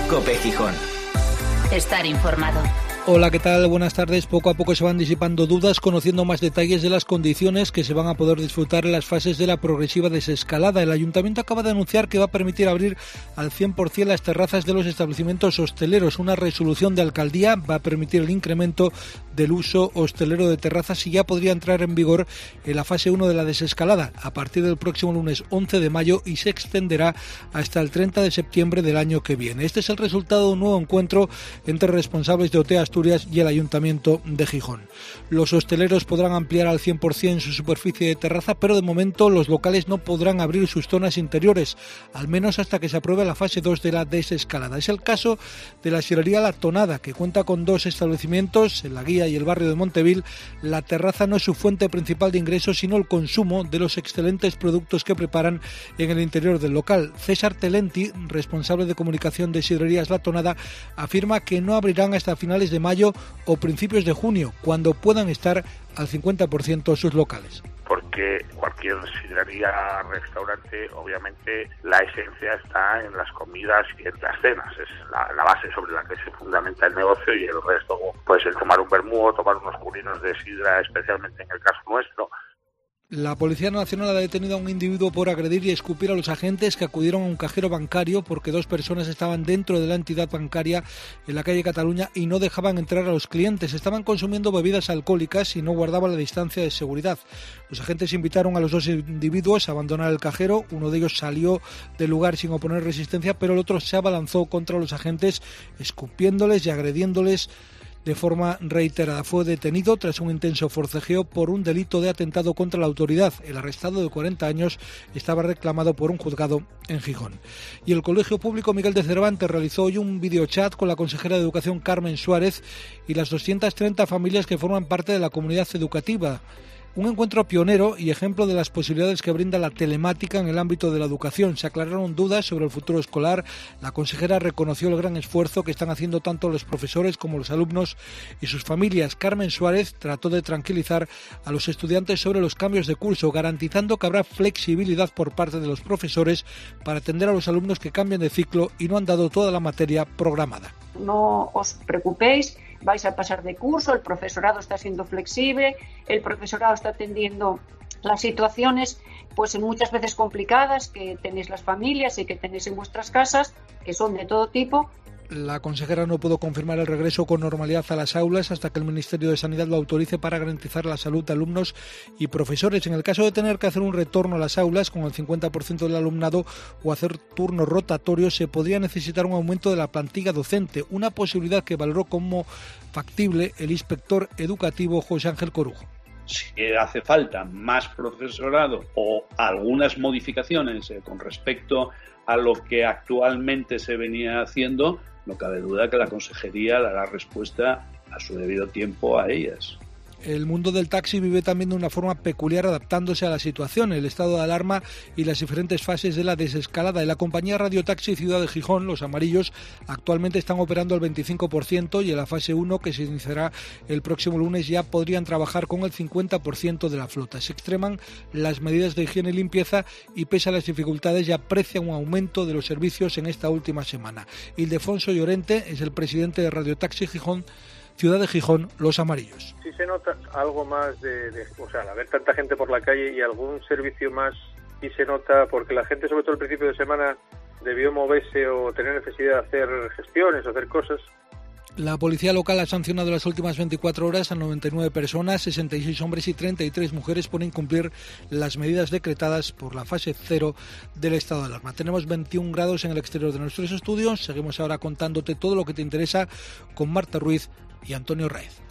COPE Gijón. Estar informado. Hola, ¿qué tal? Buenas tardes. Poco a poco se van disipando dudas, conociendo más detalles de las condiciones que se van a poder disfrutar en las fases de la progresiva desescalada. El Ayuntamiento acaba de anunciar que va a permitir abrir al 100% las terrazas de los establecimientos hosteleros. Una resolución de alcaldía va a permitir el incremento del uso hostelero de terrazas y ya podría entrar en vigor en la fase 1 de la desescalada a partir del próximo lunes 11 de mayo y se extenderá hasta el 30 de septiembre del año que viene. Este es el resultado de un nuevo encuentro entre responsables de OTE Asturias y el Ayuntamiento de Gijón. Los hosteleros podrán ampliar al 100% su superficie de terraza, pero de momento los locales no podrán abrir sus zonas interiores, al menos hasta que se apruebe la fase 2 de la desescalada. Es el caso de la sidrería La Tonada, que cuenta con 2 establecimientos, en La Guía y el barrio de Montevil. La terraza no es su fuente principal de ingresos, sino el consumo de los excelentes productos que preparan en el interior del local. César Telenti, responsable de comunicación de Sidrerías La Tonada, afirma que no abrirán hasta finales de mayo o principios de junio, cuando puedan estar al 50% sus locales. Porque cualquier sidrería, restaurante, obviamente la esencia está en las comidas y en las cenas. Es la base sobre la que se fundamenta el negocio, y el resto, pues el tomar un vermú o tomar unos curinos de sidra, especialmente en el caso nuestro. La Policía Nacional ha detenido a un individuo por agredir y escupir a los agentes que acudieron a un cajero bancario porque 2 personas estaban dentro de la entidad bancaria en la calle Cataluña y no dejaban entrar a los clientes. Estaban consumiendo bebidas alcohólicas y no guardaban la distancia de seguridad. Los agentes invitaron a los 2 individuos a abandonar el cajero. Uno de ellos salió del lugar sin oponer resistencia, pero el otro se abalanzó contra los agentes, escupiéndoles y agrediéndoles de forma reiterada. Fue detenido tras un intenso forcejeo por un delito de atentado contra la autoridad. El arrestado, de 40 años, estaba reclamado por un juzgado en Gijón. Y el Colegio Público Miguel de Cervantes realizó hoy un videochat con la consejera de Educación Carmen Suárez y las 230 familias que forman parte de la comunidad educativa. Un encuentro pionero y ejemplo de las posibilidades que brinda la telemática en el ámbito de la educación. Se aclararon dudas sobre el futuro escolar. La consejera reconoció el gran esfuerzo que están haciendo tanto los profesores como los alumnos y sus familias. Carmen Suárez trató de tranquilizar a los estudiantes sobre los cambios de curso, garantizando que habrá flexibilidad por parte de los profesores para atender a los alumnos que cambian de ciclo y no han dado toda la materia programada. No os preocupéis, vais a pasar de curso, el profesorado está siendo flexible, el profesorado está atendiendo las situaciones pues muchas veces complicadas que tenéis las familias y que tenéis en vuestras casas, que son de todo tipo. La consejera no pudo confirmar el regreso con normalidad a las aulas hasta que el Ministerio de Sanidad lo autorice para garantizar la salud de alumnos y profesores. En el caso de tener que hacer un retorno a las aulas con el 50% del alumnado o hacer turnos rotatorios, se podría necesitar un aumento de la plantilla docente, una posibilidad que valoró como factible el inspector educativo José Ángel Corujo. Si hace falta más profesorado o algunas modificaciones con respecto a lo que actualmente se venía haciendo, no cabe duda que la consejería dará respuesta a su debido tiempo a ellas. El mundo del taxi vive también de una forma peculiar, adaptándose a la situación, el estado de alarma y las diferentes fases de la desescalada. En la compañía Radio Taxi Ciudad de Gijón, los amarillos, actualmente están operando al 25% y en la fase 1, que se iniciará el próximo lunes, ya podrían trabajar con el 50% de la flota. Se extreman las medidas de higiene y limpieza y, pese a las dificultades, ya aprecia un aumento de los servicios en esta última semana. Ildefonso Llorente es el presidente de Radio Taxi Gijón, Ciudad de Gijón, Los Amarillos. Sí se nota algo más al haber tanta gente por la calle y algún servicio más, sí se nota, porque la gente, sobre todo al principio de semana, debió moverse o tener necesidad de hacer gestiones o hacer cosas. La policía local ha sancionado las últimas 24 horas a 99 personas, 66 hombres y 33 mujeres por incumplir las medidas decretadas por la fase 0 del estado de alarma. Tenemos 21 grados en el exterior de nuestros estudios. Seguimos ahora contándote todo lo que te interesa con Marta Ruiz y Antonio Raez.